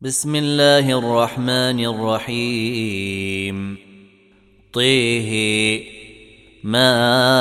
بسم الله الرحمن الرحيم. طه ما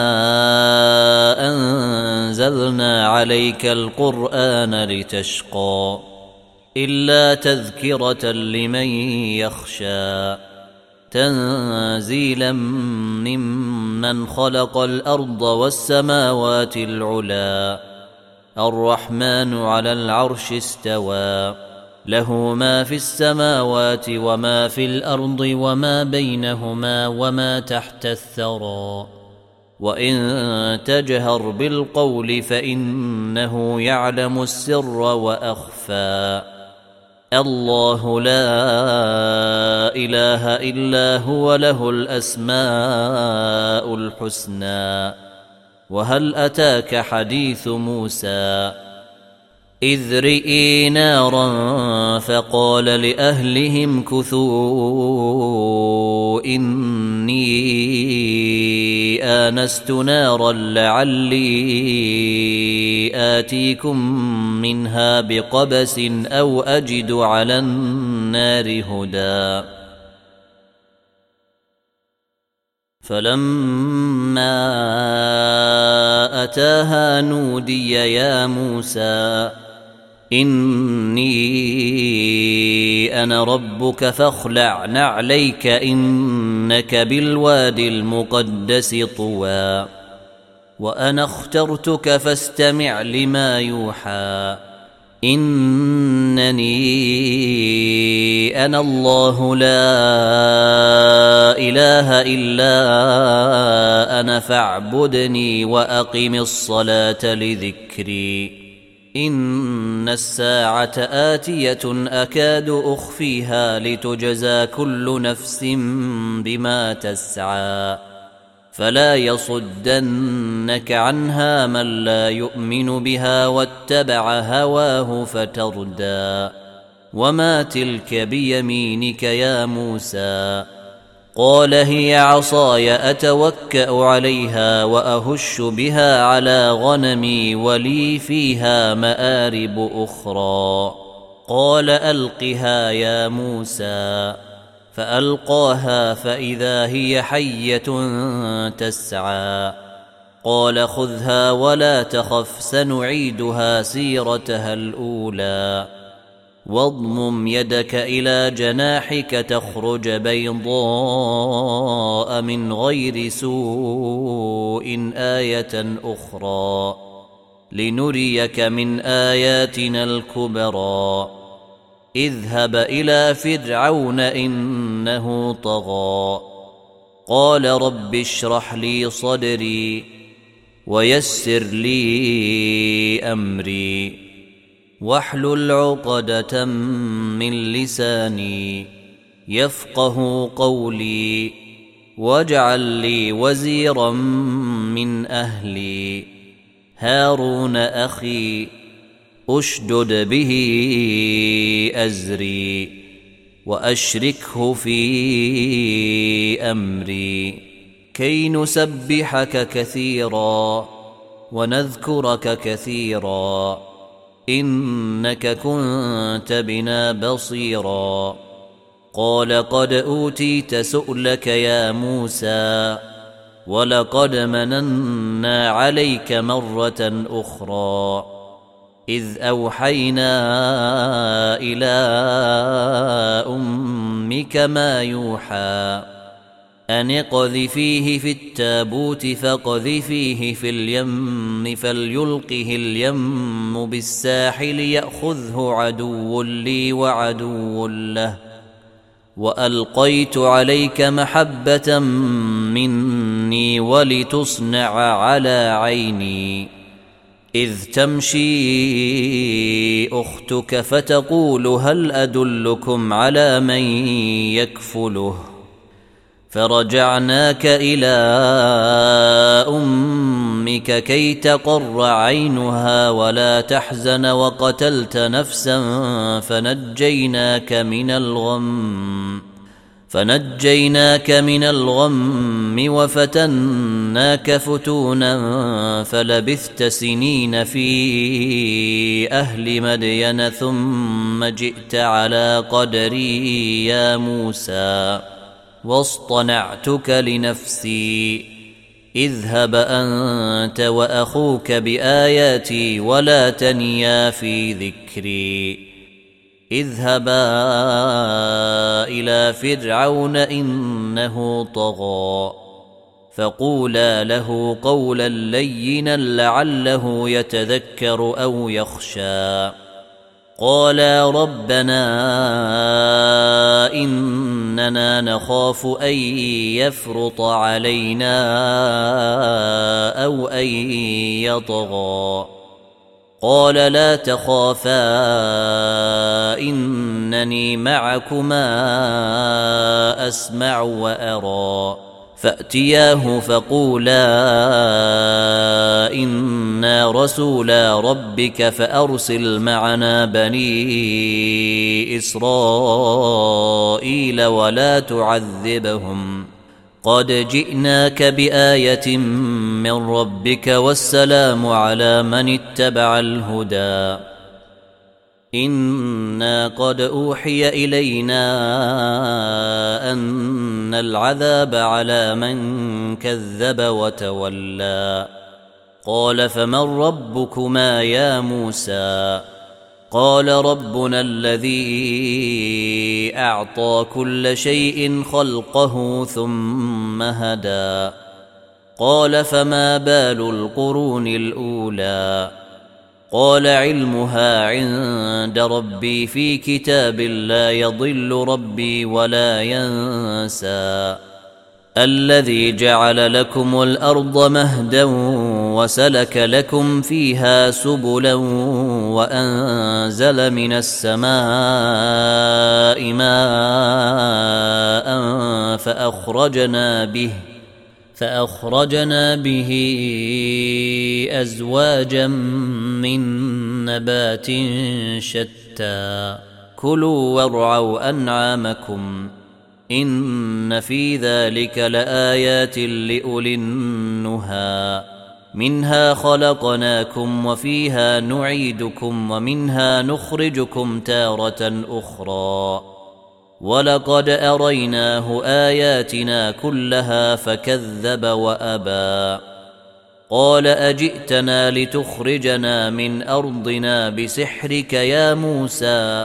أنزلنا عليك القرآن لتشقى إلا تذكرة لمن يخشى تنزيلا ممن خلق الأرض والسماوات العلى الرحمن على العرش استوى له ما في السماوات وما في الأرض وما بينهما وما تحت الثرى وإن تجهر بالقول فإنه يعلم السر وأخفى الله لا إله إلا هو له الأسماء الحسنى. وهل أتاك حديث موسى إذ رئي نارا فقال لأهلهم كثوا إني آنست نارا لعلي آتيكم منها بقبس أو أجد على النار هدى. فلما أتاها نودي يا موسى إني أنا ربك فاخلع نعليك إنك بالوادي المقدس طوى وأنا اخترتك فاستمع لما يوحى إنني أنا الله لا إله إلا أنا فاعبدني وأقم الصلاة لذكري إن الساعة آتية أكاد أخفيها لتجزى كل نفس بما تسعى فلا يصدنك عنها من لا يؤمن بها واتبع هواه فتردى. وما تلك بيمينك يا موسى قال هي عصاي أتوكأ عليها وأهش بها على غنمي ولي فيها مآرب أخرى قال ألقها يا موسى فألقاها فإذا هي حية تسعى قال خذها ولا تخف سنعيدها سيرتها الأولى واضمم يدك إلى جناحك تخرج بيضاء من غير سوء آية أخرى لنريك من آياتنا الكبرى اذهب إلى فرعون إنه طغى قال رب اشرح لي صدري ويسر لي أمري واحلل عقدة من لساني يفقه قولي واجعل لي وزيرا من أهلي هارون أخي أشدد به أزري وأشركه في أمري كي نسبحك كثيرا ونذكرك كثيرا إنك كنت بنا بصيرا قال قد أوتيت سؤلك يا موسى ولقد مننا عليك مرة أخرى إذ أوحينا إلى أمك ما يوحى أن اقذفيه في التابوت فاقذفيه في اليم فليلقه اليم بالساحل يأخذه عدو لي وعدو له وألقيت عليك محبة مني ولتصنع على عيني إذ تمشي أختك فتقول هل أدلكم على من يكفله فرجعناك إلى أمك كي تقر عينها ولا تحزن وقتلت نفسا فنجيناك من الغم فنجيناك من الغم وفتناك فتونا فلبثت سنين في أهل مدين ثم جئت على قدري يا موسى واصطنعتك لنفسي اذهب أنت وأخوك بآياتي ولا تنيا في ذكري اذهبا إلى فرعون إنه طغى فقولا له قولا لينا لعله يتذكر أو يخشى قالا ربنا إننا نخاف أن يفرط علينا أو أن يطغى قال لا تخافا إنني معكما أسمع وأرى فأتياه فقولا إنا رسولا ربك فأرسل معنا بني إسرائيل ولا تعذبهم قد جئناك بآية من ربك والسلام على من اتبع الهدى إنا قد أوحي إلينا أن العذاب على من كذب وتولى قال فمن ربكما يا موسى قال ربنا الذي أعطى كل شيء خلقه ثم هدى قال فما بال القرون الأولى قال علمها عند ربي في كتاب لا يضل ربي ولا ينسى الذي جعل لكم الأرض مهدا وسلك لكم فيها سبلا وأنزل من السماء ماء فأخرجنا به أزواجا من نبات شتى كلوا وارعوا أنعامكم إن في ذلك لآيات لأولي النهى منها خلقناكم وفيها نعيدكم ومنها نخرجكم تارة أخرى ولقد أريناه آياتنا كلها فكذب وأبى قال أجئتنا لتخرجنا من أرضنا بسحرك يا موسى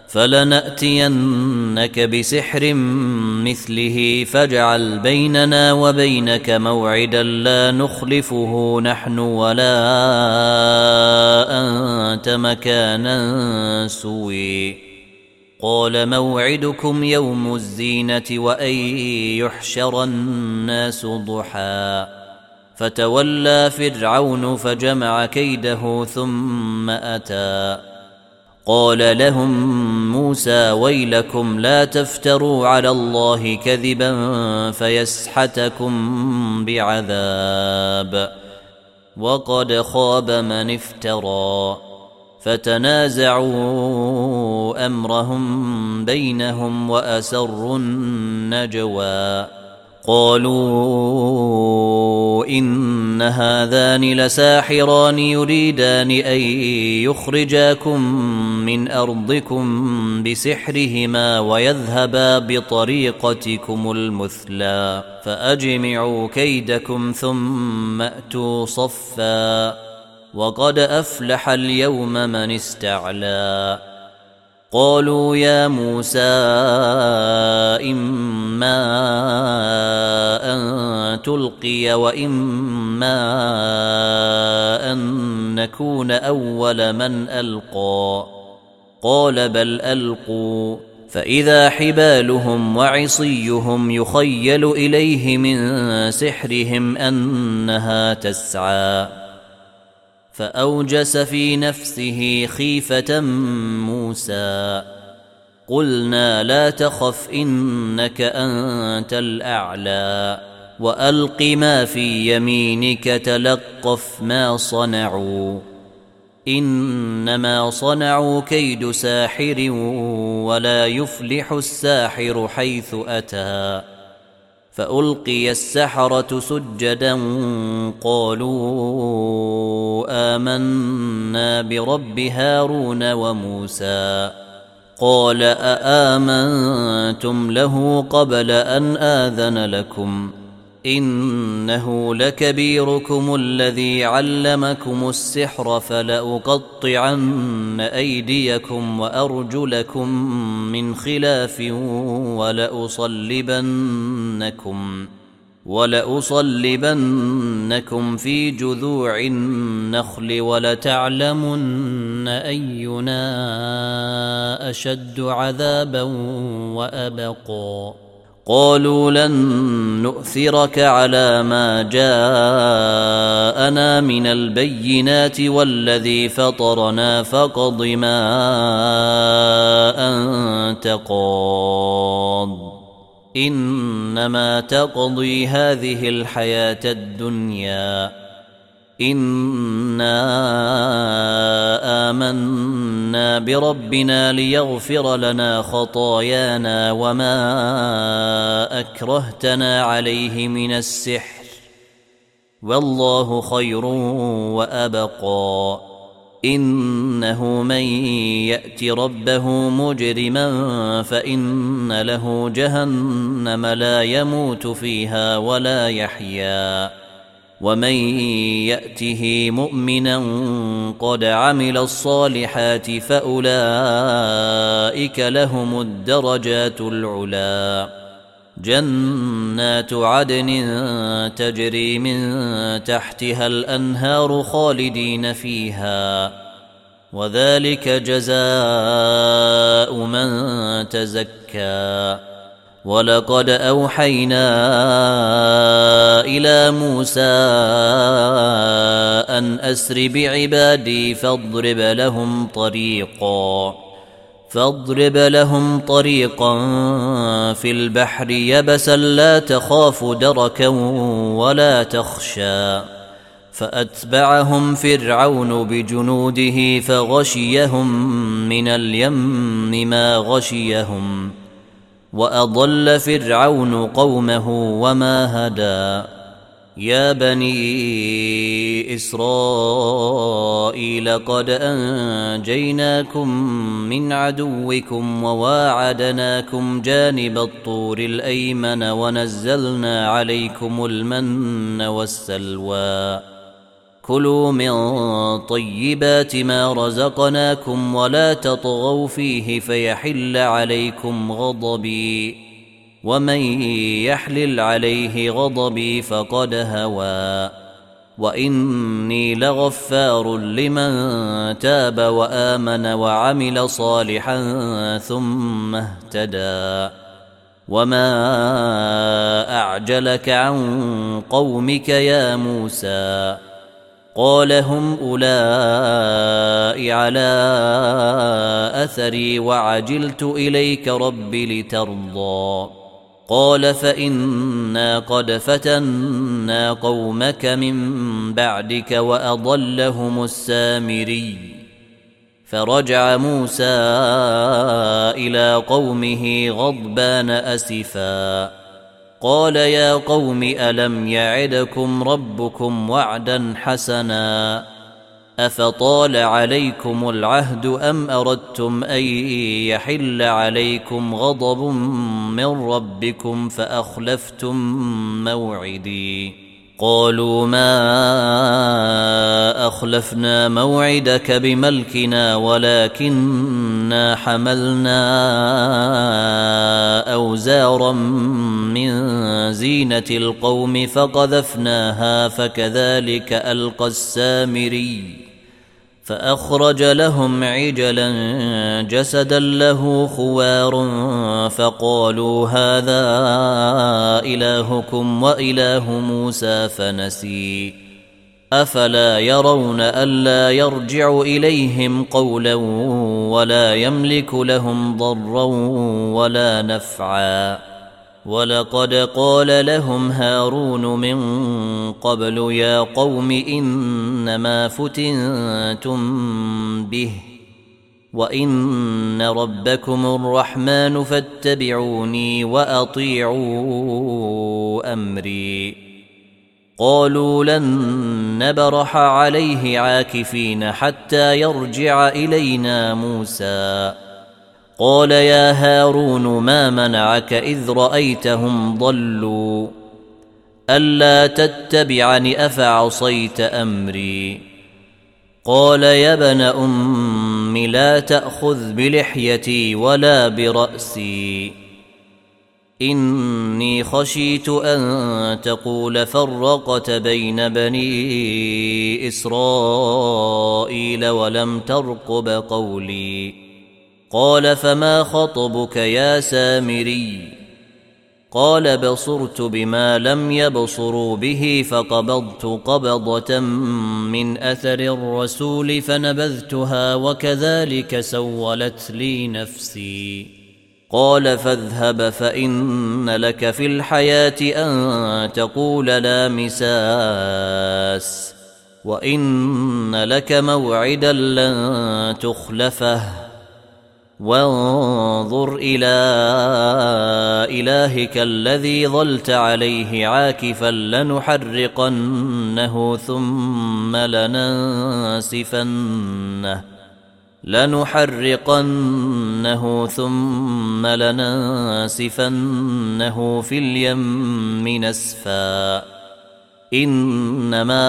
فلنأتينك بسحر مثله فاجعل بيننا وبينك موعدا لا نخلفه نحن ولا أنت مكانا سوي قال موعدكم يوم الزينة وأن يحشر الناس ضحى فتولى فرعون فجمع كيده ثم أتى قال لهم موسى ويلكم لا تفتروا على الله كذبا فيسحتكم بعذاب وقد خاب من افترى فتنازعوا أمرهم بينهم وأسروا النجوى قالوا إن هذان لساحران يريدان أن يخرجاكم من أرضكم بسحرهما ويذهبا بطريقتكم المثلى فأجمعوا كيدكم ثم أتوا صفا وقد أفلح اليوم من استعلى قالوا يا موسى إما أن تلقي وإما أن نكون أول من ألقى قال بل ألقوا فإذا حبالهم وعصيهم يخيل إليه من سحرهم أنها تسعى فأوجس في نفسه خيفة موسى قلنا لا تخف إنك أنت الأعلى وألق ما في يمينك تلقف ما صنعوا إنما صنعوا كيد ساحر ولا يفلح الساحر حيث أتى. فألقي السحرة سجدا قالوا آمنا برب هارون وموسى. قال أآمنتم له قبل أن آذن لكم إنه لكبيركم الذي علمكم السحر فلأقطعن أيديكم وأرجلكم من خلاف ولأصلبنكم في جذوع النخل ولتعلمن أينا أشد عذابا وأبقى. قالوا لن نؤثرك على ما جاءنا من البينات والذي فطرنا فاقض ما أنت قاض إنما تقضي هذه الحياة الدنيا إنا آمنا بربنا ليغفر لنا خطايانا وما أكرهتنا عليه من السحر والله خير وأبقى. إنه من يأت ربه مجرما فإن له جهنم لا يموت فيها ولا يحيا ومن يأته مؤمنا قد عمل الصالحات فأولئك لهم الدرجات العلا جنات عدن تجري من تحتها الأنهار خالدين فيها وذلك جزاء من تزكى. ولقد أوحينا إلى موسى أن أسر بعبادي فاضرب لهم طريقا في البحر يبسا لا تخاف دركا ولا تخشى. فأتبعهم فرعون بجنوده فغشيهم من اليم ما غشيهم وأضل فرعون قومه وما هدى. يا بني إسرائيل قد أنجيناكم من عدوكم وواعدناكم جانب الطور الأيمن ونزلنا عليكم المن والسلوى. كلوا من طيبات ما رزقناكم ولا تطغوا فيه فيحل عليكم غضبي ومن يحلل عليه غضبي فقد هوى. وإني لغفار لمن تاب وآمن وعمل صالحا ثم اهتدى. وما أعجلك عن قومك يا موسى؟ قال هم أولئك على أثري وعجلت إليك رب لترضى. قال فإنا قد فتنا قومك من بعدك وأضلهم السامري. فرجع موسى إلى قومه غضبان أسفا قال يا قوم ألم يعدكم ربكم وعدا حسنا أفطال عليكم العهد أم أردتم أن يحل عليكم غضب من ربكم فأخلفتم موعدي. قالوا ما أخلفنا موعدك بملكنا ولكننا حملنا أوزارا من زينة القوم فقذفناها فكذلك ألقى السامري. فأخرج لهم عجلا جسدا له خوار فقالوا هذا إلهكم وإله موسى فنسي. أفلا يرون ألا يرجع إليهم قولا ولا يملك لهم ضرا ولا نفعا ولقد قال لهم هارون من قبل يا قوم إنما فتنتم به وإن ربكم الرحمن فاتبعوني وأطيعوا أمري. قالوا لن نبرح عليه عاكفين حتى يرجع إلينا موسى. قال يا هارون ما منعك إذ رأيتهم ضلوا ألا تتبعني أفعصيت أمري. قال يا ابن أم لا تأخذ بلحيتي ولا برأسي إني خشيت أن تقول فرقت بين بني إسرائيل ولم ترقب قولي. قال فما خطبك يا سامري؟ قال بصرت بما لم يبصروا به فقبضت قبضة من أثر الرسول فنبذتها وكذلك سولت لي نفسي. قال فاذهب فإن لك في الحياة أن تقول لا مساس وإن لك موعدا لن تخلفه وانظر إلى إلهك الذي ظلت عليه عاكفا لنحرقنه ثم لننسفنه في اليم نسفا. إنما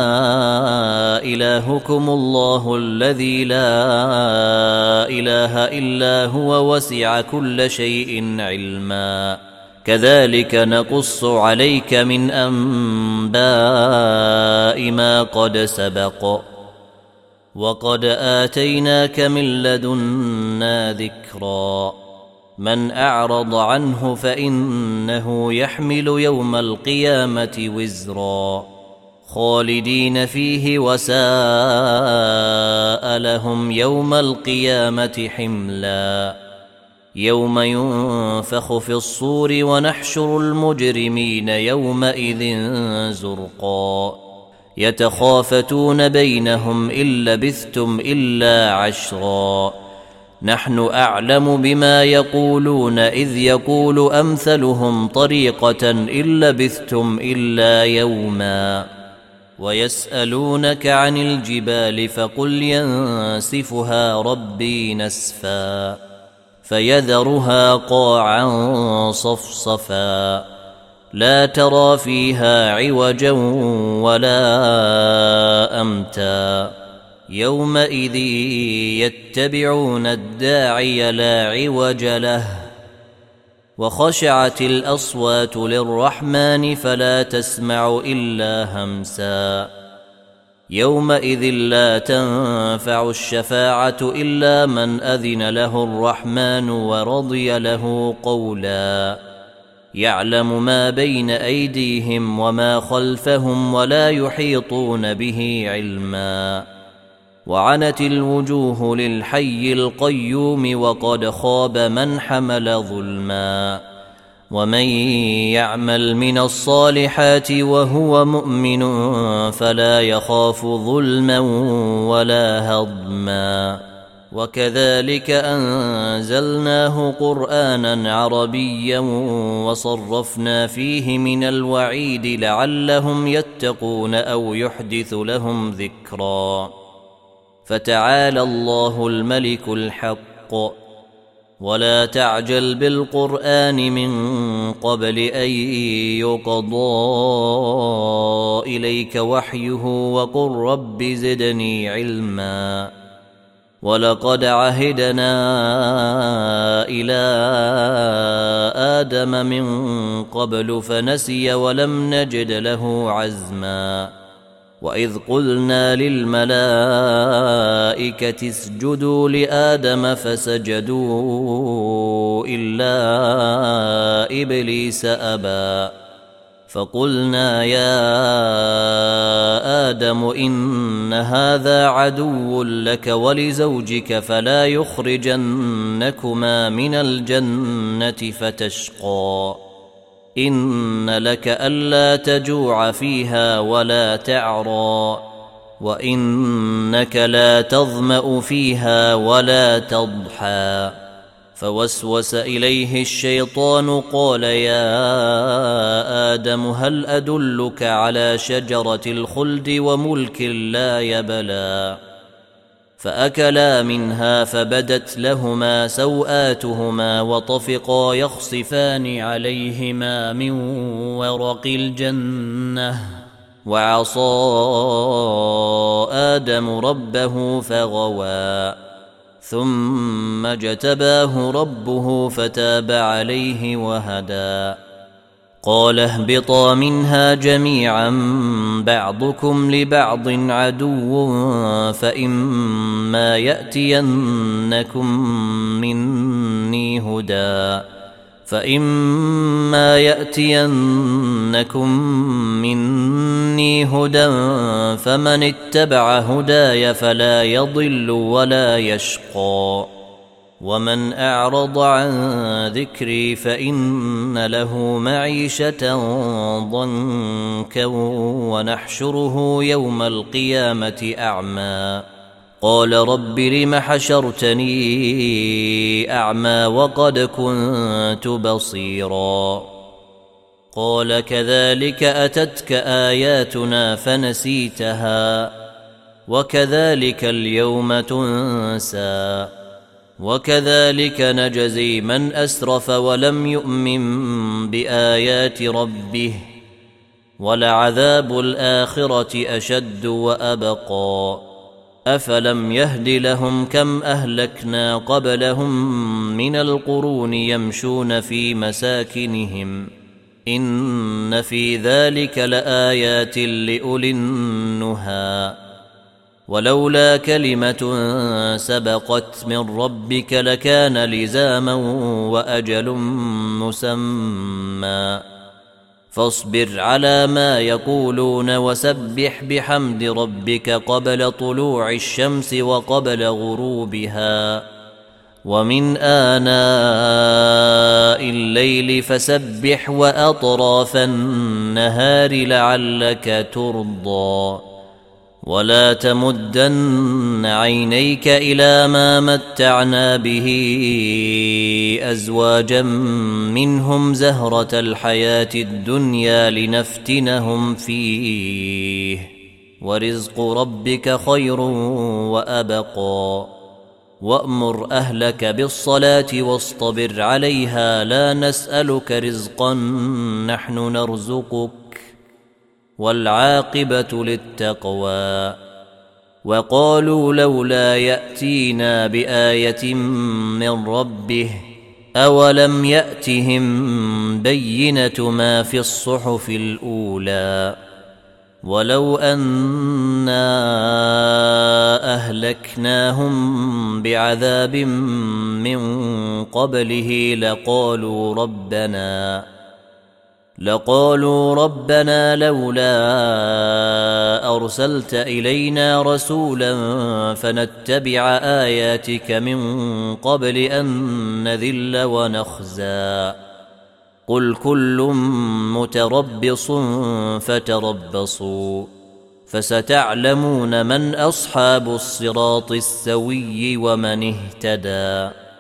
إلهكم الله الذي لا إله إلا هو وسع كل شيء علما. كذلك نقص عليك من أنباء ما قد سبق وقد آتيناك من لدنا ذكرا. من أعرض عنه فإنه يحمل يوم القيامة وزرا خالدين فيه وساء لهم يوم القيامة حملا. يوم ينفخ في الصور ونحشر المجرمين يومئذ زرقا يتخافتون بينهم إن لبثتم إلا عشرا نحن أعلم بما يقولون إذ يقول أمثلهم طريقة إن لبثتم إلا يوما. ويسألونك عن الجبال فقل ينسفها ربي نسفا فيذرها قاعا صفصفا لا ترى فيها عوجا ولا أمتا. يومئذ يتبعون الداعي لا عوج له وخشعت الأصوات للرحمن فلا تسمع إلا همسا. يومئذ لا تنفع الشفاعة إلا من أذن له الرحمن ورضي له قولا. يعلم ما بين أيديهم وما خلفهم ولا يحيطون به علما. وعنت الوجوه للحي القيوم وقد خاب من حمل ظلما. ومن يعمل من الصالحات وهو مؤمن فلا يخاف ظلما ولا هضما. وكذلك أنزلناه قرآنا عربيا وصرفنا فيه من الوعيد لعلهم يتقون أو يحدث لهم ذكرا. فتعالى الله الملك الحق ولا تعجل بالقرآن من قبل أن يقضى إليك وحيه وقل رب زدني علما. ولقد عهدنا إلى آدم من قبل فنسي ولم نجد له عزما. وإذ قلنا للملائكة اسجدوا لآدم فسجدوا إلا إبليس أبى. فقلنا يا آدم إن هذا عدو لك ولزوجك فلا يخرجنكما من الجنة فتشقى. إن لك ألا تجوع فيها ولا تعرى وإنك لا تظمأ فيها ولا تضحى. فوسوس إليه الشيطان قال يا آدم هل أدلك على شجرة الخلد وملك لا يبلى. فأكلا منها فبدت لهما سوآتهما وطفقا يخصفان عليهما من ورق الجنة وعصى آدم ربه فغوى ثم اجتباه ربه فتاب عليه وهدى. قال اهبطا منها جميعا بعضكم لبعض عدو فإما يأتينكم مني هدى فمن اتبع هداي فلا يضل ولا يشقى ومن أعرض عن ذكري فإن له معيشة ضنكا ونحشره يوم القيامة أعمى. قال رب لم حشرتني أعمى وقد كنت بصيرا. قال كذلك أتتك آياتنا فنسيتها وكذلك اليوم تنسى وكذلك نجزي من أسرف ولم يؤمن بآيات ربه ولعذاب الآخرة أشد وأبقى. أفلم يهد لهم كم أهلكنا قبلهم من القرون يمشون في مساكنهم إن في ذلك لآيات لأولي النهى. ولولا كلمة سبقت من ربك لكان لزاما وأجل مسمى. فاصبر على ما يقولون وسبح بحمد ربك قبل طلوع الشمس وقبل غروبها ومن آناء الليل فسبح وأطراف النهار لعلك ترضى. ولا تمدن عينيك إلى ما متعنا به أزواجا منهم زهرة الحياة الدنيا لنفتنهم فيه ورزق ربك خير وأبقى. وأمر أهلك بالصلاة واصطبر عليها لا نسألك رزقا نحن نرزقك والعاقبة للتقوى. وقالوا لولا يأتينا بآية من ربه أولم يأتهم بينة ما في الصحف الأولى. ولو أنا أهلكناهم بعذاب من قبله لقالوا ربنا لولا أرسلت إلينا رسولا فنتبع آياتك من قبل أن نذل ونخزى. قل كل متربص فتربصوا فستعلمون من أصحاب الصراط السوي ومن اهتدى.